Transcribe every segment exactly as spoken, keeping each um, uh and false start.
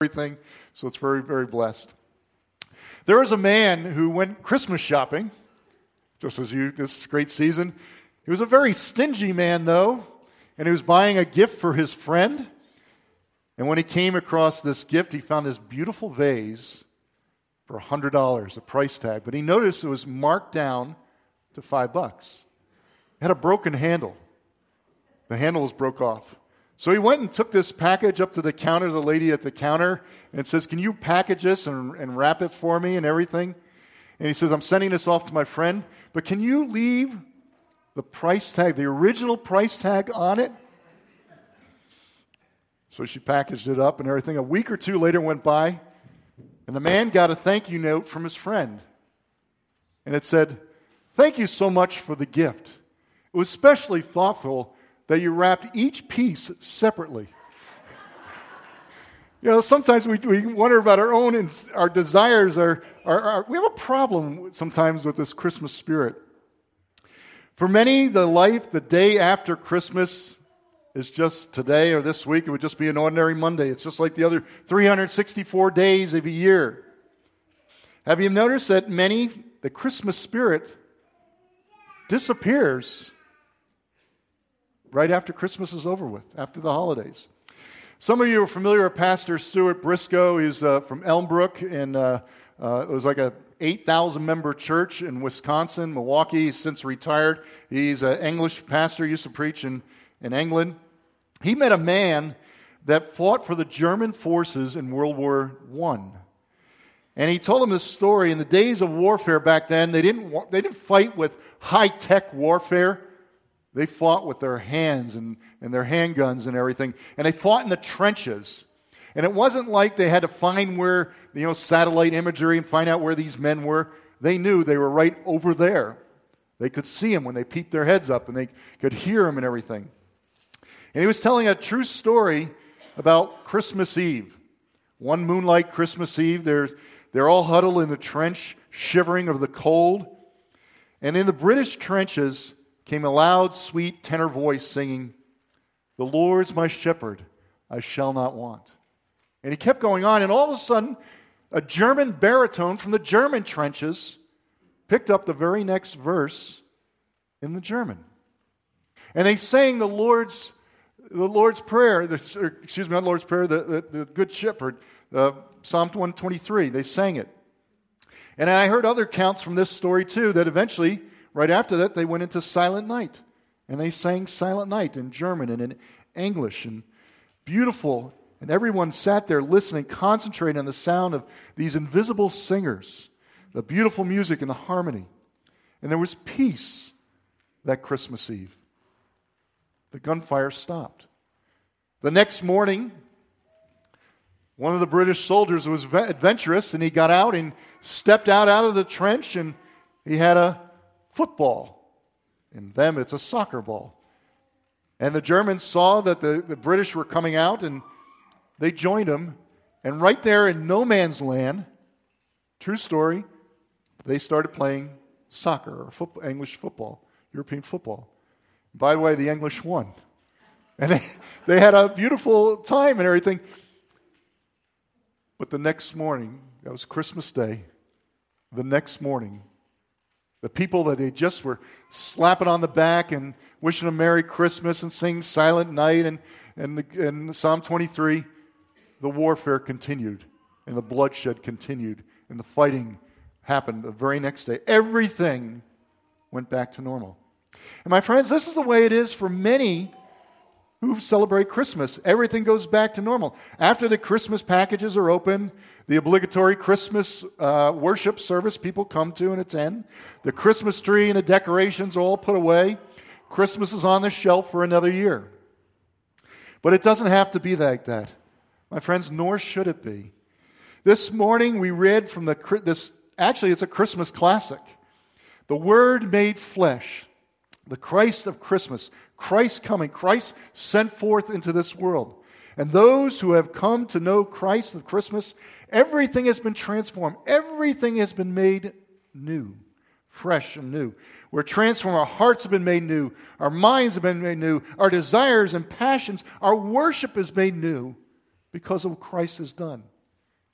everything. So it's very, very blessed. There was a man who went Christmas shopping, just as you, this great season. He was a very stingy man, though, and he was buying a gift for his friend. And when he came across this gift, he found this beautiful vase for one hundred dollars, a price tag. But he noticed it was marked down to five bucks. It had a broken handle. The handle was broke off. So he went and took this package up to the counter, the lady at the counter, and says, can you package this and, and wrap it for me and everything? And he says, I'm sending this off to my friend, but can you leave the price tag, the original price tag on it? So she packaged it up and everything. A week or two later went by, and the man got a thank you note from his friend. And it said, thank you so much for the gift. It was especially thoughtful that you wrapped each piece separately. You know, sometimes we, we wonder about our own, our desires. Our, our, our, we have a problem sometimes with this Christmas spirit. For many, the life, the day after Christmas is just today or this week. It would just be an ordinary Monday. It's just like the other three hundred sixty-four days of a year. Have you noticed that many, the Christmas spirit disappears right after Christmas is over with, after the holidays? Some of you are familiar with Pastor Stuart Briscoe. He's uh, from Elmbrook, and uh, uh, it was like a eight thousand member church in Wisconsin, Milwaukee. He's since retired. He's an English pastor, used to preach in, in England. He met a man that fought for the German forces in World War One. And he told him this story. In the days of warfare back then, they didn't, they didn't fight with high-tech warfare. They fought with their hands and, and their handguns and everything. And they fought in the trenches. And it wasn't like they had to find where, you know, satellite imagery and find out where these men were. They knew they were right over there. They could see them when they peeped their heads up, and they could hear them and everything. And he was telling a true story about Christmas Eve. One moonlight Christmas Eve, they're, they're all huddled in the trench, shivering of the cold. And in the British trenches came a loud, sweet tenor voice singing, "The Lord's my shepherd, I shall not want." And he kept going on, and all of a sudden, a German baritone from the German trenches picked up the very next verse in the German. And they sang the Lord's the Lord's Prayer, the, or, excuse me, not Lord's Prayer, the, the, the Good Shepherd, uh, Psalm one twenty-three. They sang it. And I heard other counts from this story too, that eventually, right after that, they went into Silent Night. And they sang Silent Night in German and in English. And beautiful. And everyone sat there listening, concentrating on the sound of these invisible singers, the beautiful music and the harmony. And there was peace that Christmas Eve. The gunfire stopped. The next morning, one of the British soldiers was adventurous, and he got out and stepped out, out of the trench, and he had a football. In them, it's a soccer ball. And the Germans saw that the, the British were coming out, and they joined him. And right there in no man's land, true story, they started playing soccer, or football, English football, European football. By the way, the English won. And they, they had a beautiful time and everything. But the next morning, that was Christmas Day, the next morning, the people that they just were slapping on the back and wishing a Merry Christmas and singing Silent Night and, and, the, and Psalm twenty-three, the warfare continued and the bloodshed continued and the fighting happened the very next day. Everything went back to normal. And my friends, this is the way it is for many who celebrate Christmas. Everything goes back to normal. After the Christmas packages are open, the obligatory Christmas uh, worship service people come to and attend, the Christmas tree and the decorations are all put away. Christmas is on the shelf for another year. But it doesn't have to be like that. My friends, nor should it be. This morning we read from the, this, actually it's a Christmas classic. The Word made flesh. The Christ of Christmas, Christ coming, Christ sent forth into this world. And those who have come to know Christ of Christmas, everything has been transformed. Everything has been made new, fresh and new. We're transformed. Our hearts have been made new. Our minds have been made new. Our desires and passions, our worship is made new because of what Christ has done.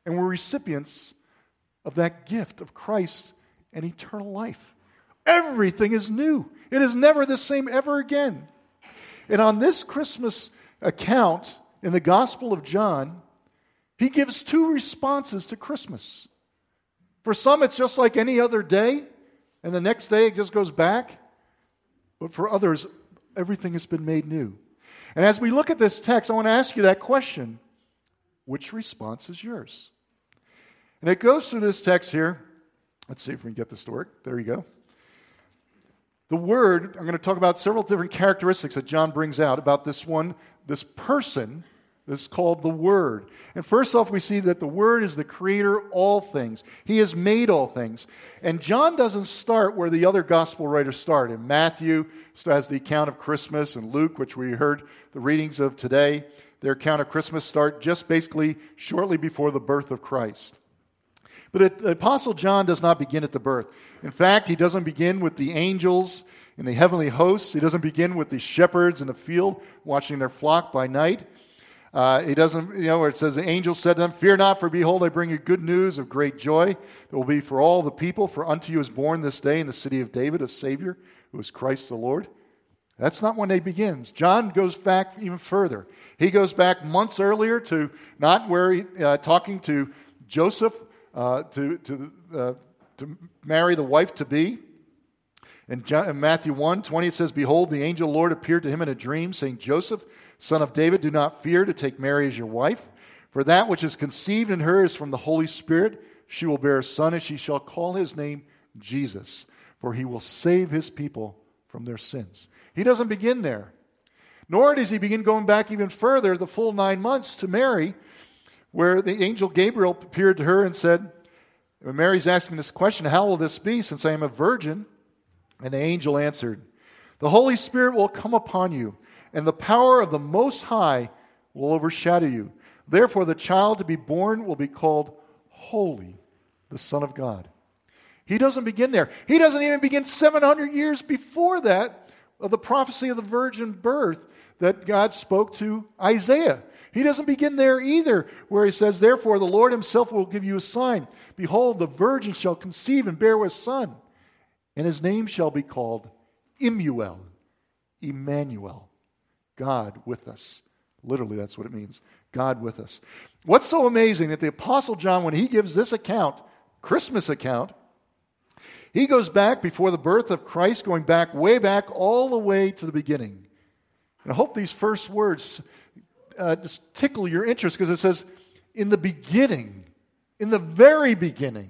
And we're recipients of that gift of Christ and eternal life. Everything is new. It is never the same ever again. And on this Christmas account in the Gospel of John, he gives two responses to Christmas. For some, it's just like any other day, and the next day it just goes back. But for others, everything has been made new. And as we look at this text, I want to ask you that question. Which response is yours? And it goes through this text here. Let's see if we can get this to work. There you go. The Word, I'm going to talk about several different characteristics that John brings out about this one, this person that's called the Word. And first off, we see that the Word is the creator of all things. He has made all things. And John doesn't start where the other gospel writers start. In Matthew has the account of Christmas, and Luke, which we heard the readings of today, their account of Christmas start just basically shortly before the birth of Christ. But the Apostle John does not begin at the birth. In fact, he doesn't begin with the angels and the heavenly hosts. He doesn't begin with the shepherds in the field watching their flock by night. Uh, he doesn't, you know, where it says the angel said to them, "Fear not, for behold, I bring you good news of great joy that will be for all the people. For unto you is born this day in the city of David a Savior, who is Christ the Lord." That's not when it begins. John goes back even further. He goes back months earlier to not where he, uh, talking to Joseph uh, to to uh, to marry the wife to be. In, John, in Matthew one twenty it says, "Behold, the angel Lord appeared to him in a dream, saying, Joseph, son of David, do not fear to take Mary as your wife, for that which is conceived in her is from the Holy Spirit. She will bear a son, and she shall call his name Jesus, for he will save his people from their sins." He doesn't begin there. Nor does he begin going back even further, the full nine months to Mary, where the angel Gabriel appeared to her and said, when Mary's asking this question, "How will this be, since I am a virgin?" And the angel answered, "The Holy Spirit will come upon you, and the power of the Most High will overshadow you. Therefore the child to be born will be called Holy, the Son of God." He doesn't begin there. He doesn't even begin seven hundred years before that of the prophecy of the virgin birth that God spoke to Isaiah. He doesn't begin there either, where he says, "Therefore the Lord himself will give you a sign. Behold, the virgin shall conceive and bear a son, and his name shall be called Immanuel," Emmanuel, God with us. Literally, that's what it means, God with us. What's so amazing that the Apostle John, when he gives this account, Christmas account, he goes back before the birth of Christ, going back, way back, all the way to the beginning. And I hope these first words uh, just tickle your interest, because it says, in the beginning, in the very beginning,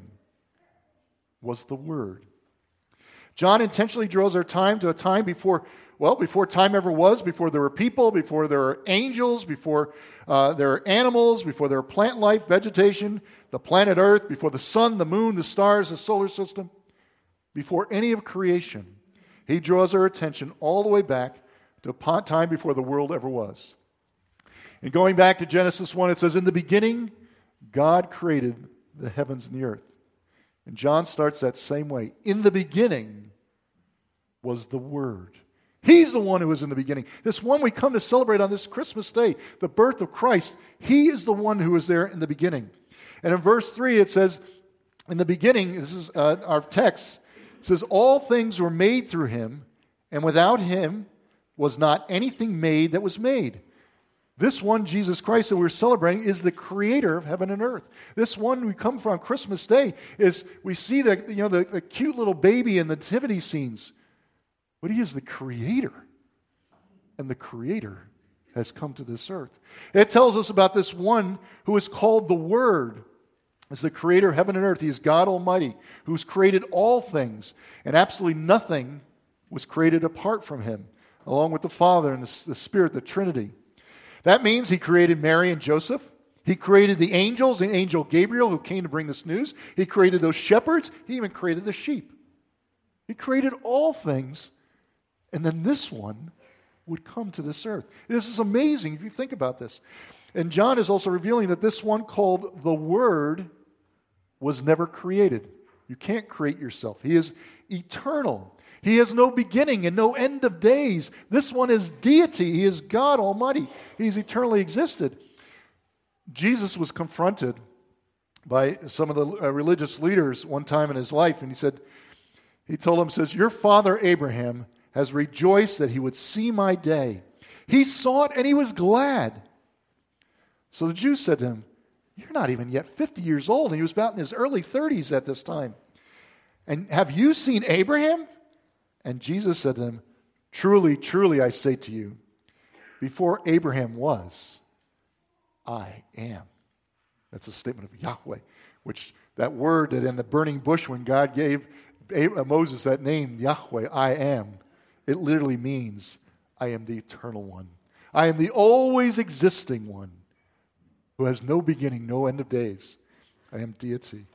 was the Word. John intentionally draws our time to a time before, well, before time ever was, before there were people, before there were angels, before uh, there were animals, before there were plant life, vegetation, the planet Earth, before the sun, the moon, the stars, the solar system. Before any of creation, he draws our attention all the way back to a time before the world ever was. And going back to Genesis one, it says, "In the beginning, God created the heavens and the earth." And John starts that same way. In the beginning was the Word. He's the one who was in the beginning. This one we come to celebrate on this Christmas day, the birth of Christ. He is the one who was there in the beginning. And in verse three, it says, in the beginning, this is uh, our text, it says, "All things were made through him, and without him was not anything made that was made." This one, Jesus Christ, that we're celebrating, is the creator of heaven and earth. This one we come from Christmas Day is, we see the, you know, the, the cute little baby in the nativity scenes. But he is the creator. And the creator has come to this earth. It tells us about this one who is called the Word. As the creator of heaven and earth, he is God Almighty, who's created all things, and absolutely nothing was created apart from him, along with the Father and the, the Spirit, the Trinity. That means he created Mary and Joseph. He created the angels, the angel Gabriel, who came to bring this news. He created those shepherds. He even created the sheep. He created all things, and then this one would come to this earth. This is amazing if you think about this. And John is also revealing that this one called the Word was never created. You can't create yourself. He is eternal. He has no beginning and no end of days. This one is deity. He is God Almighty. He's eternally existed. Jesus was confronted by some of the uh, religious leaders one time in his life, and he said, he told him, says, "Your father Abraham has rejoiced that he would see my day. He saw it and he was glad." So the Jews said to him, "You're not even yet fifty years old." And he was about in his early thirties at this time. "And have you seen Abraham?" And Jesus said to them, "Truly, truly, I say to you, before Abraham was, I am." That's a statement of Yahweh, which that word that in the burning bush when God gave Moses that name, Yahweh, I am, it literally means I am the eternal one. I am the always existing one who has no beginning, no end of days. I am deity.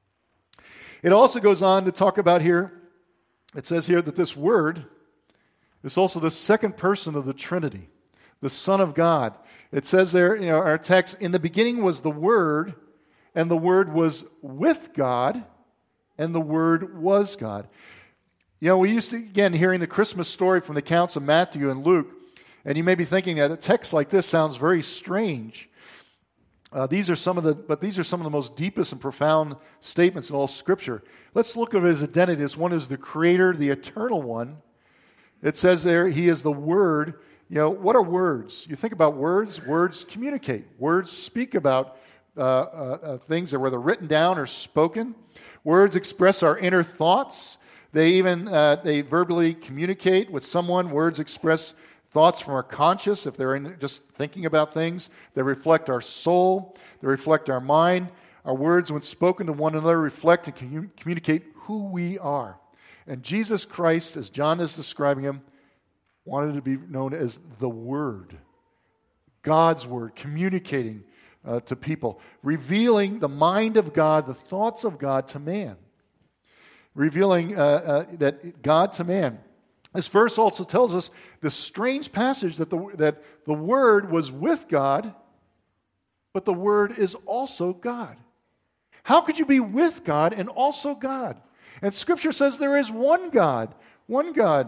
It also goes on to talk about here, it says here that this word is also the second person of the Trinity, the Son of God. It says there, you know, our text, in the beginning was the Word, and the Word was with God, and the Word was God. You know, we used to, again, hearing the Christmas story from the accounts of Matthew and Luke, and you may be thinking that a text like this sounds very strange. Uh, these are some of the, but these are some of the most deepest and profound statements in all Scripture. Let's look at his identity as one is the Creator, the Eternal One. It says there, He is the Word. You know, what are words? You think about words, words communicate. Words speak about uh, uh, uh, things that whether written down or spoken. Words express our inner thoughts. They even, uh, they verbally communicate with someone. Words express thoughts from our conscience, if they're in just thinking about things. They reflect our soul. They reflect our mind. Our words, when spoken to one another, reflect and commun- communicate who we are. And Jesus Christ, as John is describing him, wanted to be known as the Word. God's Word, communicating uh, to people, revealing the mind of God, the thoughts of God to man. Revealing uh, uh, that God to man. This verse also tells us this strange passage that the, that the Word was with God, but the Word is also God. How could you be with God and also God? And Scripture says there is one God, one God.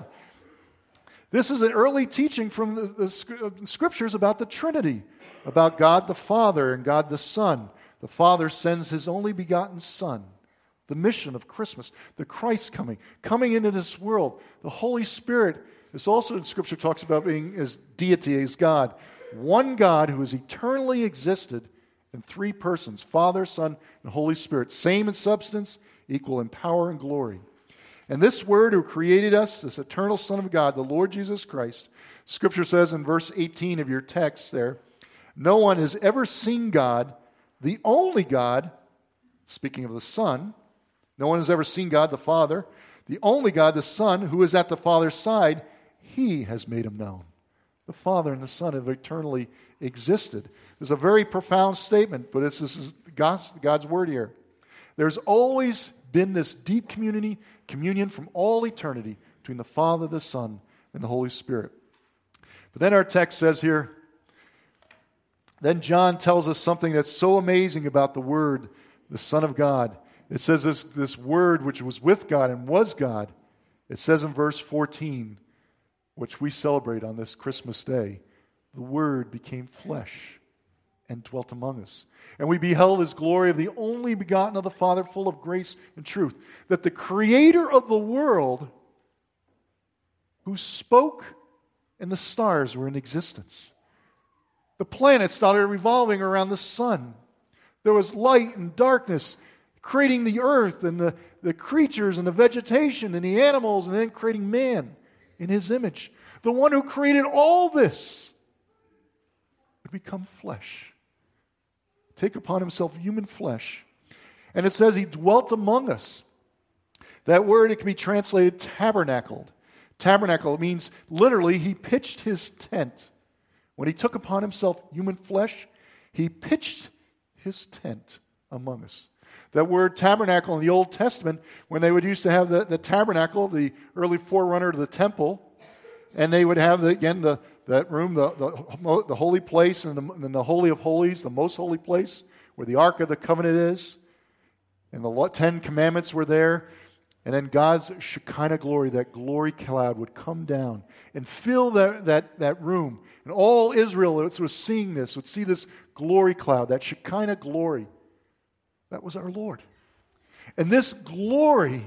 This is an early teaching from the, the Scriptures about the Trinity, about God the Father and God the Son. The Father sends His only begotten Son. The mission of Christmas, the Christ coming, coming into this world. The Holy Spirit is also in Scripture talks about being as deity, as God. One God who has eternally existed in three persons, Father, Son, and Holy Spirit. Same in substance, equal in power and glory. And this Word who created us, this eternal Son of God, the Lord Jesus Christ, Scripture says in verse eighteen of your text there, no one has ever seen God, the only God, speaking of the Son. No one has ever seen God the Father. The only God, the Son, who is at the Father's side, He has made Him known. The Father and the Son have eternally existed. It's a very profound statement, but it's, this is God's, God's Word here. There's always been this deep community, communion from all eternity between the Father, the Son, and the Holy Spirit. But then our text says here, then John tells us something that's so amazing about the Word, the Son of God. It says this, this Word which was with God and was God. It says in verse fourteen, which we celebrate on this Christmas day, the Word became flesh and dwelt among us. And we beheld His glory of the only begotten of the Father, full of grace and truth. That the Creator of the world, who spoke and the stars were in existence. The planets started revolving around the sun. There was light and darkness, creating the earth and the, the creatures and the vegetation and the animals, and then creating man in His image. The one who created all this would become flesh. Take upon Himself human flesh. And it says He dwelt among us. That word, it can be translated tabernacled. Tabernacle means literally He pitched His tent. When He took upon Himself human flesh, He pitched His tent among us. That word tabernacle in the Old Testament, when they would used to have the, the tabernacle, the early forerunner to the temple, and they would have, the, again, the that room, the, the, the holy place, and the, and the Holy of Holies, the most holy place, where the Ark of the Covenant is, and the Ten Commandments were there, and then God's Shekinah glory, that glory cloud would come down and fill that, that, that room. And all Israel that was seeing this would see this glory cloud, that Shekinah glory. That was our Lord. And this glory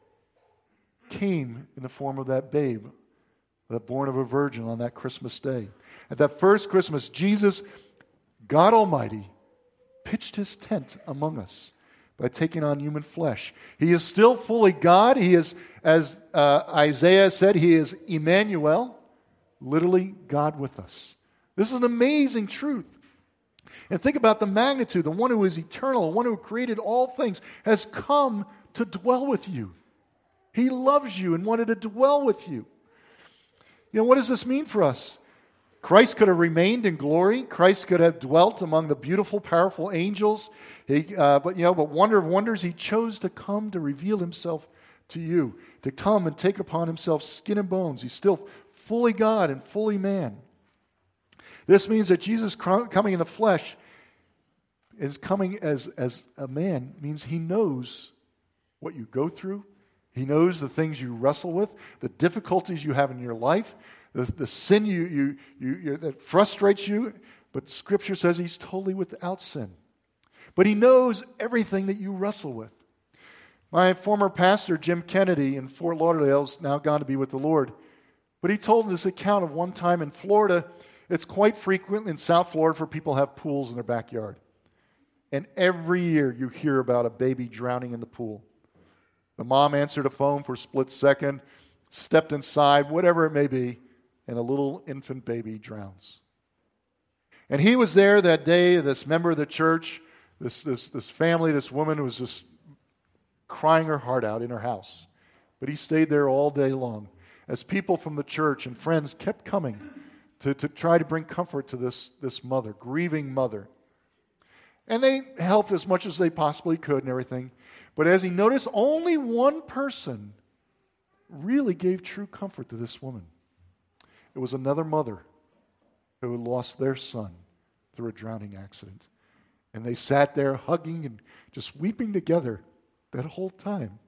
came in the form of that babe, that born of a virgin on that Christmas day. At that first Christmas, Jesus, God Almighty, pitched his tent among us by taking on human flesh. He is still fully God. He is, as uh, Isaiah said, he is Emmanuel, literally God with us. This is an amazing truth. And think about the magnitude. The one who is eternal, the one who created all things, has come to dwell with you. He loves you and wanted to dwell with you. You know, what does this mean for us? Christ could have remained in glory. Christ could have dwelt among the beautiful, powerful angels. He, uh, but, you know, but wonder of wonders, he chose to come to reveal himself to you, to come and take upon himself skin and bones. He's still fully God and fully man. This means that Jesus coming in the flesh is coming as, as a man, means he knows what you go through. He knows the things you wrestle with, the difficulties you have in your life, the, the sin you, you, you, you, that frustrates you. But Scripture says he's totally without sin. But he knows everything that you wrestle with. My former pastor, Jim Kennedy, in Fort Lauderdale, is now gone to be with the Lord. But he told this account of one time in Florida. It's quite frequent in South Florida for people to have pools in their backyard. And every year you hear about a baby drowning in the pool. The mom answered a phone for a split second, stepped inside, whatever it may be, and a little infant baby drowns. And he was there that day, this member of the church, this, this, this family, this woman was just crying her heart out in her house. But he stayed there all day long as people from the church and friends kept coming to, to try to bring comfort to this, this mother, grieving mother. And they helped as much as they possibly could and everything. But as he noticed, only one person really gave true comfort to this woman. It was another mother who had lost their son through a drowning accident. And they sat there hugging and just weeping together that whole time.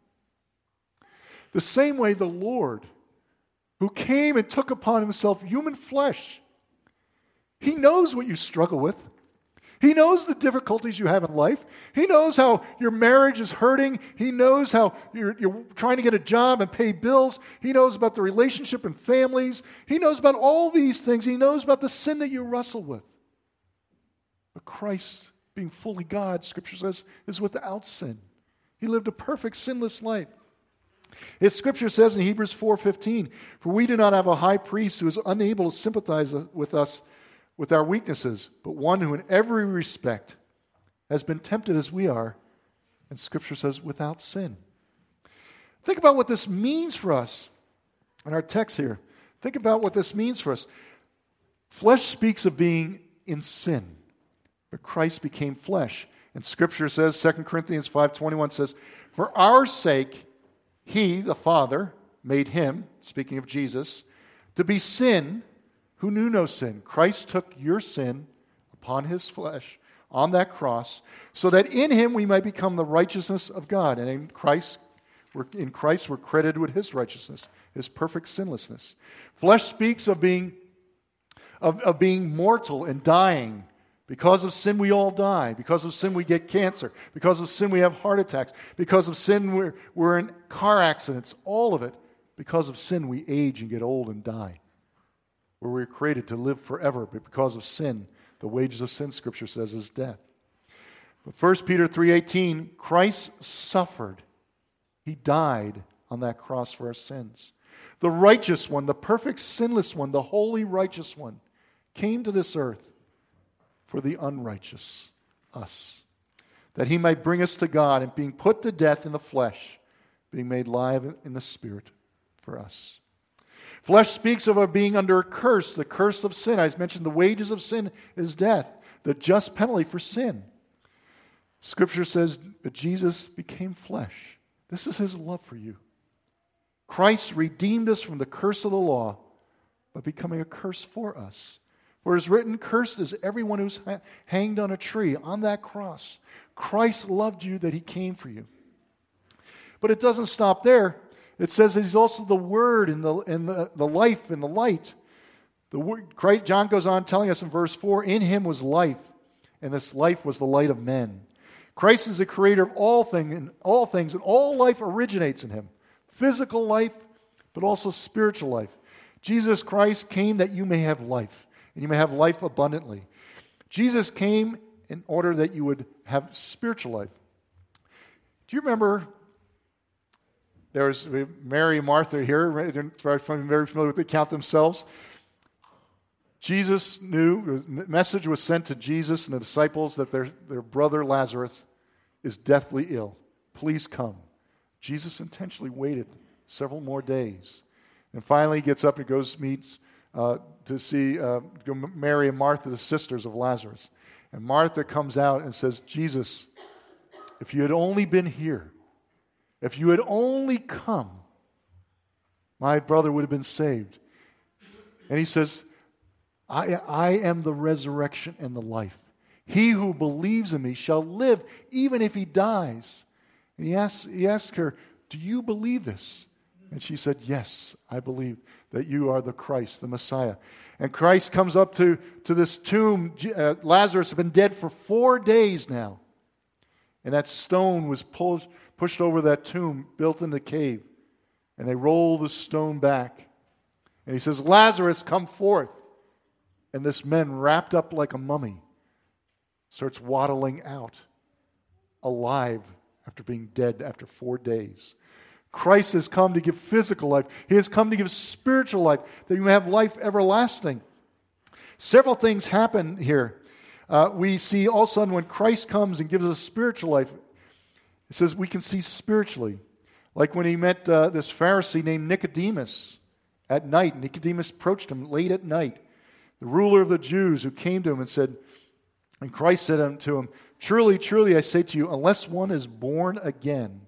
The same way the Lord, who came and took upon himself human flesh, he knows what you struggle with. He knows the difficulties you have in life. He knows how your marriage is hurting. He knows how you're, you're trying to get a job and pay bills. He knows about the relationship and families. He knows about all these things. He knows about the sin that you wrestle with. But Christ, being fully God, Scripture says, is without sin. He lived a perfect, sinless life. As Scripture says in Hebrews four fifteen, "For we do not have a high priest who is unable to sympathize with us with our weaknesses, but one who in every respect has been tempted as we are," and Scripture says, without sin. Think about what this means for us in our text here. Think about what this means for us. Flesh speaks of being in sin, but Christ became flesh. And Scripture says, Second Corinthians five twenty-one says, "For our sake he," the Father, "made him," speaking of Jesus, "to be sin who knew no sin." Christ took your sin upon his flesh on that cross so that in him we might become the righteousness of God. And in Christ, we're, in Christ we're credited with his righteousness, his perfect sinlessness. Flesh speaks of being, of, of being mortal and dying. Because of sin we all die. Because of sin we get cancer. Because of sin we have heart attacks. Because of sin we're, we're in car accidents. All of it. Because of sin we age and get old and die. Where we were created to live forever, but because of sin, the wages of sin, Scripture says, is death. But First Peter three eighteen, Christ suffered. He died on that cross for our sins. The righteous one, the perfect sinless one, the holy righteous one, came to this earth for the unrighteous, us, that he might bring us to God, and being put to death in the flesh, being made alive in the Spirit for us. Flesh speaks of our being under a curse, the curse of sin. I mentioned the wages of sin is death, the just penalty for sin. Scripture says that Jesus became flesh. This is his love for you. Christ redeemed us from the curse of the law by becoming a curse for us. For it is written, "Cursed is everyone who's ha- hanged on a tree," on that cross. Christ loved you that he came for you. But it doesn't stop there. It says that he's also the Word and the, and the, the life and the light. The word, Christ, John goes on telling us in verse four, "In him was life, and this life was the light of men." Christ is the creator of all thing and all things, and all life originates in him. Physical life, but also spiritual life. Jesus Christ came that you may have life, and you may have life abundantly. Jesus came in order that you would have spiritual life. Do you remember, there's Mary and Martha here, they're very familiar with the account themselves. Jesus knew, the message was sent to Jesus and the disciples that their, their brother Lazarus is deathly ill. Please come. Jesus intentionally waited several more days. And finally he gets up and goes meets uh, to see uh, Mary and Martha, the sisters of Lazarus. And Martha comes out and says, Jesus, if you had only been here, if you had only come, my brother would have been saved. And he says, I, I am the resurrection and the life. He who believes in me shall live even if he dies. And he asks, he asked her, do you believe this? And she said, yes, I believe that you are the Christ, the Messiah. And Christ comes up to, to this tomb. Uh, Lazarus had been dead for four days now. And that stone was pulled, pushed over that tomb, built in the cave. And they roll the stone back. And he says, Lazarus, come forth. And this man, wrapped up like a mummy, starts waddling out, alive after being dead after four days. Christ has come to give physical life. He has come to give spiritual life, that you may have life everlasting. Several things happen here. Uh, we see all of a sudden when Christ comes and gives us spiritual life, it says we can see spiritually. Like when he met uh, this Pharisee named Nicodemus at night. Nicodemus approached him late at night, the ruler of the Jews, who came to him and said, and Christ said unto him, truly, truly, I say to you, unless one is born again,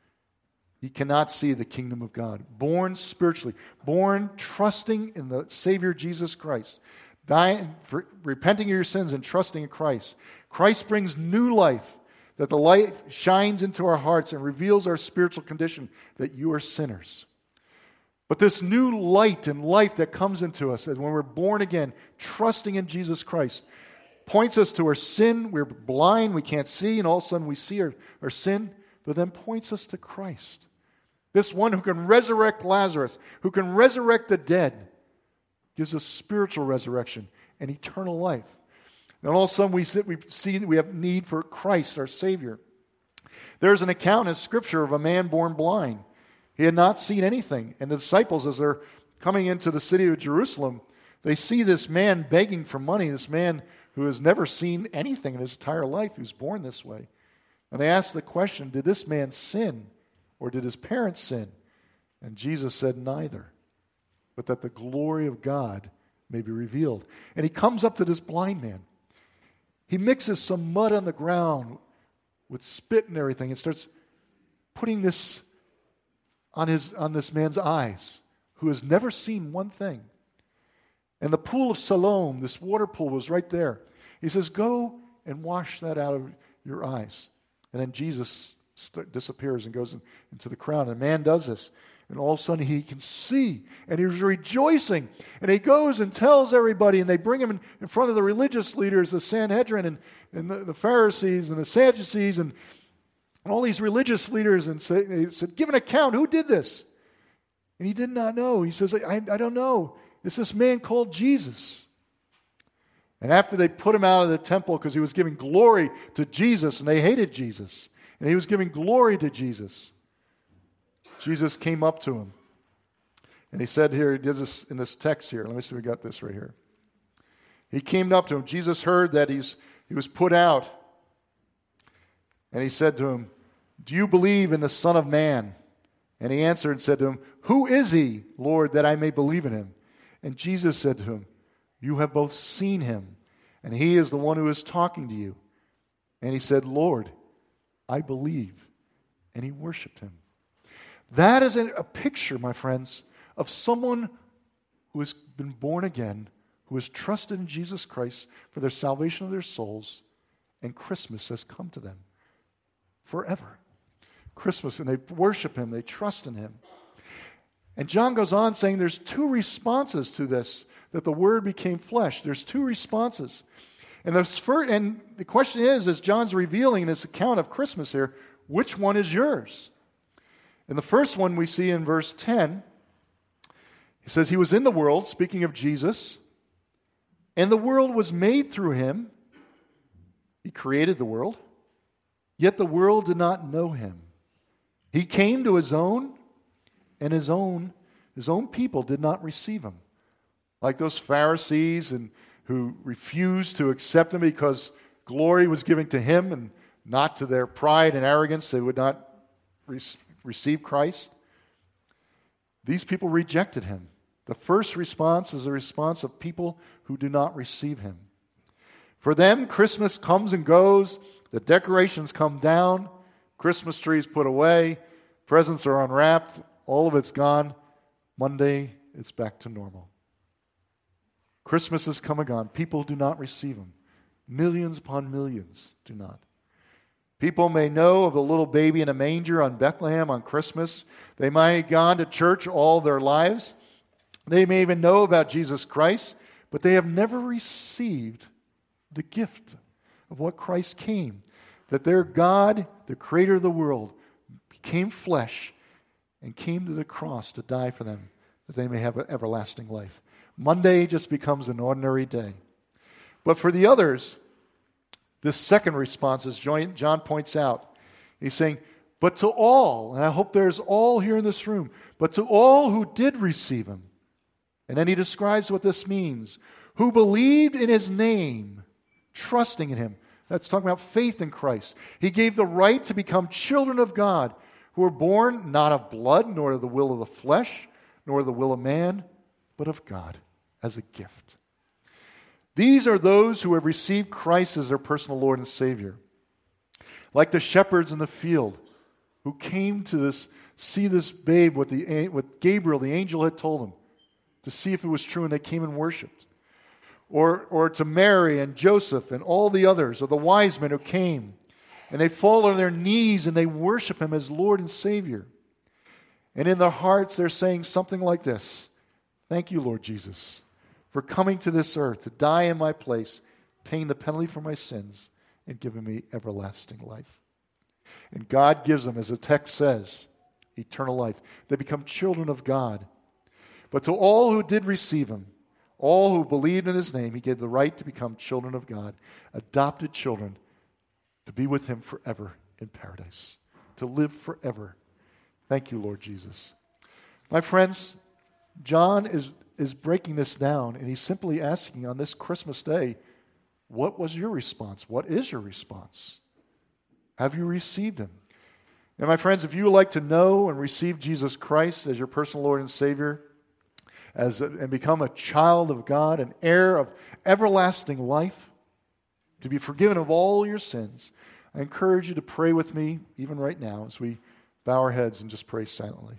he cannot see the kingdom of God. Born spiritually, born trusting in the Savior Jesus Christ, dying, for, repenting of your sins and trusting in Christ. Christ brings new life, that the light shines into our hearts and reveals our spiritual condition, that you are sinners. But this new light and life that comes into us as when we're born again, trusting in Jesus Christ, points us to our sin. We're blind, we can't see, and all of a sudden we see our, our sin, but then points us to Christ. This one who can resurrect Lazarus, who can resurrect the dead, gives us spiritual resurrection and eternal life. And all of a sudden we sit, we see that we have need for Christ, our Savior. There's an account in Scripture of a man born blind. He had not seen anything. And the disciples, as they're coming into the city of Jerusalem, they see this man begging for money, this man who has never seen anything in his entire life, who's born this way. And they ask the question, did this man sin, or did his parents sin? And Jesus said, neither, but that the glory of God may be revealed. And he comes up to this blind man. He mixes some mud on the ground with spit and everything and starts putting this on his on this man's eyes, who has never seen one thing. And the pool of Siloam, this water pool, was right there. He says, go and wash that out of your eyes. And then Jesus st- disappears and goes in, into the crowd. And a man does this. And all of a sudden he can see. And he's rejoicing. And he goes and tells everybody. And they bring him in, in front of the religious leaders, the Sanhedrin, and, and the, the Pharisees, and the Sadducees, and, and all these religious leaders. And say, they said, give an account. Who did this? And he did not know. He says, I, I don't know. It's this man called Jesus. And after they put him out of the temple because he was giving glory to Jesus, and they hated Jesus, and he was giving glory to Jesus, Jesus came up to him. And he said here, he did this in this text here. Let me see if we got this right here. He came up to him. Jesus heard that he's, he was put out. And he said to him, do you believe in the Son of Man? And he answered and said to him, who is he, Lord, that I may believe in him? And Jesus said to him, you have both seen him, and he is the one who is talking to you. And he said, Lord, I believe. And he worshiped him. That is a picture, my friends, of someone who has been born again, who has trusted in Jesus Christ for their salvation of their souls, and Christmas has come to them forever. Christmas, and they worship him, they trust in him. And John goes on saying there's two responses to this, that the Word became flesh. There's two responses. And the, first, and the question is, as John's revealing in his account of Christmas here, which one is yours? And the first one we see in verse ten, he says, he was in the world, speaking of Jesus, and the world was made through him. He created the world, yet the world did not know him. He came to his own, and his own, his own people did not receive him. Like those Pharisees and who refused to accept him because glory was given to him and not to their pride and arrogance, they would not re- receive Christ. These people rejected him. The first response is a response of people who do not receive him. For them, Christmas comes and goes, the decorations come down, Christmas trees put away, presents are unwrapped, all of it's gone. Monday, it's back to normal. Christmas has come and gone. People do not receive him. Millions upon millions do not. People may know of the little baby in a manger on Bethlehem on Christmas. They might have gone to church all their lives. They may even know about Jesus Christ, but they have never received the gift of what Christ came. That their God, the creator of the world, became flesh and came to the cross to die for them, that they may have an everlasting life. Monday just becomes an ordinary day. But for the others, this second response, as John points out, he's saying, but to all, and I hope there's all here in this room, but to all who did receive him. And then he describes what this means. Who believed in his name, trusting in him. That's talking about faith in Christ. He gave the right to become children of God, who were born not of blood, nor of the will of the flesh, nor the will of man, but of God as a gift. These are those who have received Christ as their personal Lord and Savior. Like the shepherds in the field who came to this, see this babe, what, the, what Gabriel, the angel, had told them, to see if it was true, and they came and worshipped. Or, or to Mary and Joseph and all the others, or the wise men who came, and they fall on their knees and they worship him as Lord and Savior. And in their hearts they're saying something like this: thank you, Lord Jesus, for coming to this earth to die in my place, paying the penalty for my sins, and giving me everlasting life. And God gives them, as the text says, eternal life. They become children of God. But to all who did receive him, all who believed in his name, he gave the right to become children of God, adopted children, to be with him forever in paradise, to live forever. Thank you, Lord Jesus. My friends, John is, is breaking this down, and he's simply asking on this Christmas day, what was your response? What is your response? Have you received him? And my friends, if you would like to know and receive Jesus Christ as your personal Lord and Savior, as a, and become a child of God, an heir of everlasting life, to be forgiven of all your sins, I encourage you to pray with me, even right now, as we bow our heads and just pray silently.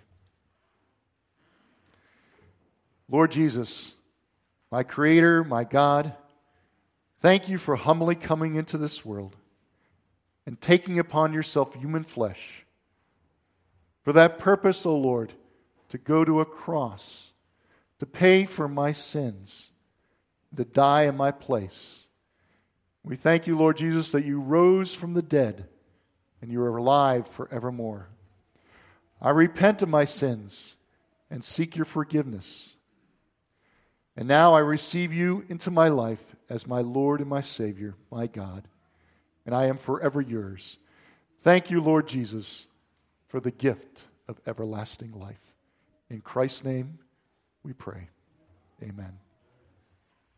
Lord Jesus, my Creator, my God, thank you for humbly coming into this world and taking upon yourself human flesh. For that purpose, O Lord, to go to a cross, to pay for my sins, to die in my place. We thank you, Lord Jesus, that you rose from the dead and you are alive forevermore. I repent of my sins and seek your forgiveness. And now I receive you into my life as my Lord and my Savior, my God, and I am forever yours. Thank you, Lord Jesus, for the gift of everlasting life. In Christ's name we pray. Amen.